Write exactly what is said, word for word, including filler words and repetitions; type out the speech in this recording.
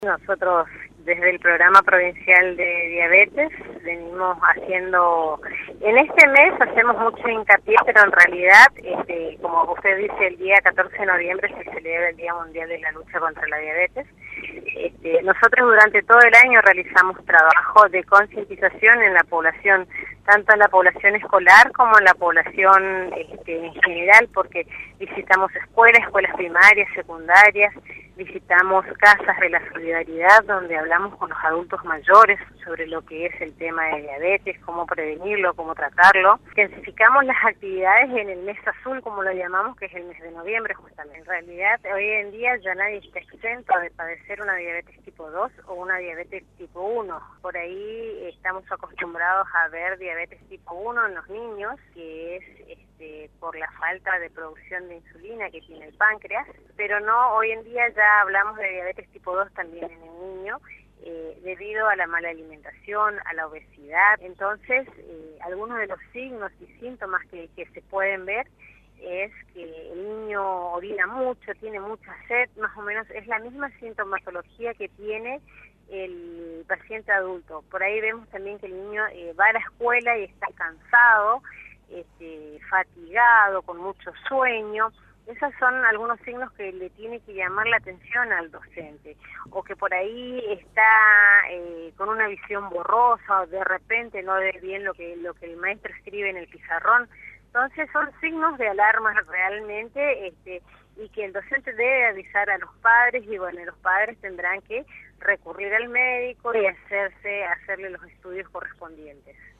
Nosotros desde el Programa Provincial de Diabetes venimos haciendo, en este mes hacemos mucho hincapié, pero en realidad, este, como usted dice, el día catorce de noviembre se celebra el Día Mundial de la Lucha contra la Diabetes. Este, nosotros durante todo el año realizamos trabajo de concientización en la población, tanto en la población escolar como en la población este, en general, porque visitamos escuelas, escuelas primarias, secundarias, visitamos casas de la solidaridad donde hablamos con los adultos mayores sobre lo que es el tema de diabetes, cómo prevenirlo, cómo tratarlo. Intensificamos las actividades en el mes azul, como lo llamamos, que es el mes de noviembre justamente. En realidad, hoy en día ya nadie está exento de padecer una diabetes tipo dos o una diabetes tipo uno. Por ahí estamos acostumbrados a ver diabetes tipo uno en los niños, que es este, por la falta de producción de insulina que tiene el páncreas, pero no, hoy en día ya hablamos de diabetes tipo dos también en el niño, eh, debido a la mala alimentación, a la obesidad. Entonces, eh, algunos de los signos y síntomas que, que se pueden ver es que el niño orina mucho, tiene mucha sed, más o menos es la misma sintomatología que tiene el paciente adulto. Por ahí vemos también que el niño eh, va a la escuela y está cansado, este, fatigado, con mucho sueño. Esos son algunos signos que le tiene que llamar la atención al docente, o que por ahí está eh, con una visión borrosa, o de repente no ve bien lo que, lo que el maestro escribe en el pizarrón. Entonces son signos de alarma realmente, este, y que el docente debe avisar a los padres, y bueno, los padres tendrán que recurrir al médico y hacerse, hacerle los estudios correspondientes.